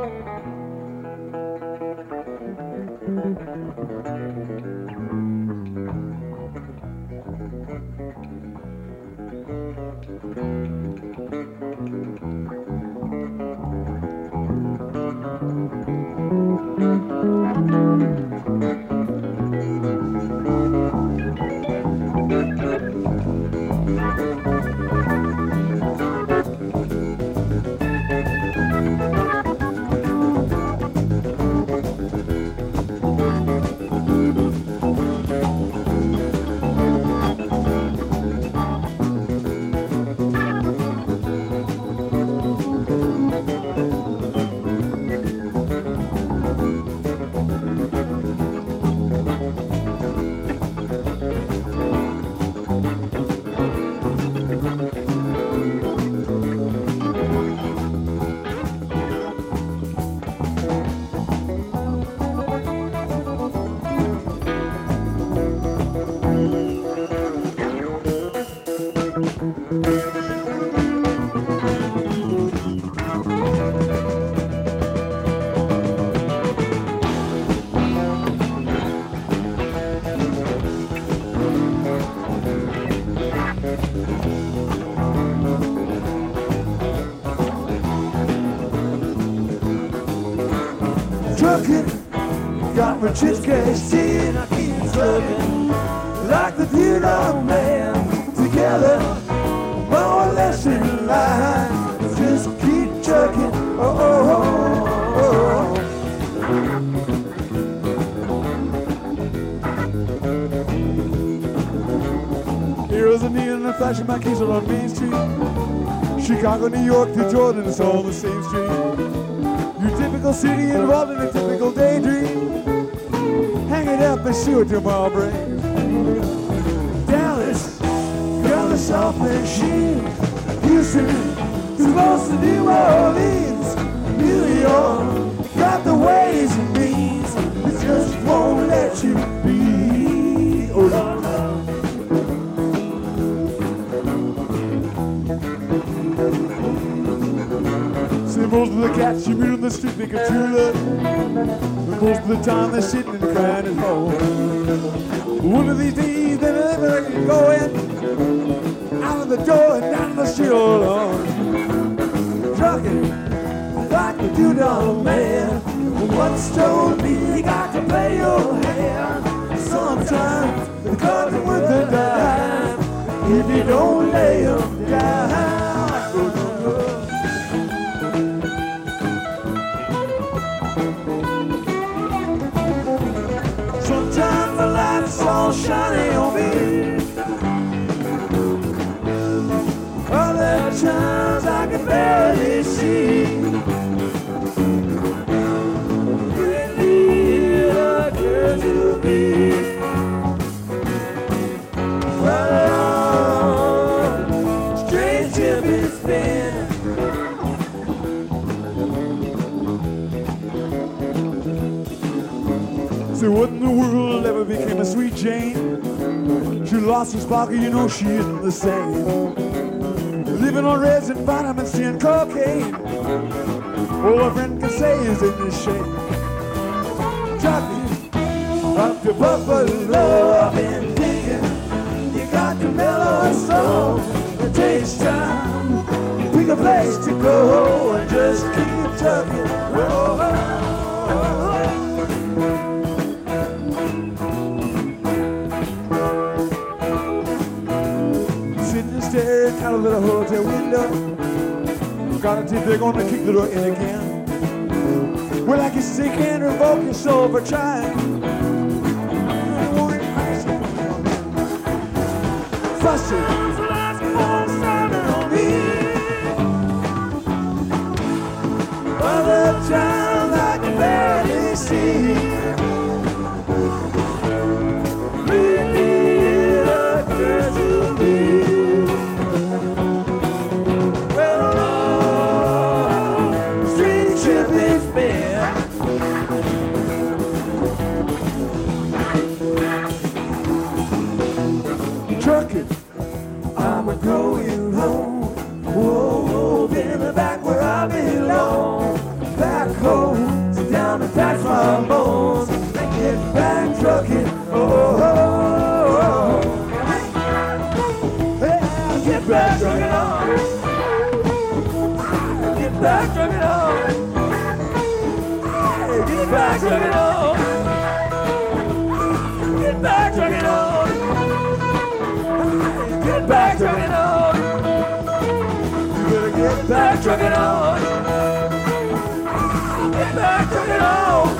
Trucking, got my chips cashed in, I keep trucking like the Vietnam man. Together, more or less in line, just keep trucking. Oh, oh, oh, oh. Heroes of neon and flashing my keys on Main Street. Chicago, New York to Jordan, it's all the same street. Your typical city involved in a typical daydream. Hang it up and see what tomorrow brings. Dallas, got a soft machine. Houston, too close to New Orleans. New York, got the ways and means. It just won't let you be. Oh, no, no. Most of the cats you meet on the street think of true love. Most of the time they're sitting and crying at home. One of these days they're never going out of the door and down the street all alone. Trucking like a $2 man. Once told me you got to pay your hand. Sometimes the cards are worth a dime if you don't lay them down. All shining on me. Other times I can barely see. Really a girl to be. Well, strange ship it's been. So what in the world ever became a Sweet Jane? She lost her sparkle, you know she isn't the same. Living on reds and vitamin C and cocaine. All a friend can say is in this shame. Trucking up to Buffalo, I've been thinking you got to mellow soul. It takes time, pick a place to go and just keep trucking. Oh, staring out of the hotel window. Gotta think they're gonna kick the door in again. Well, I guess they can't revoke your soul for trying. Fussy, on me. Other times I can barely see. Really a girl to be. back, drunk it on. Get back, drunk it on. Get back, drunk it on. Get back, drunk it on. You better get back, drunk it on. Get back, drunk it on.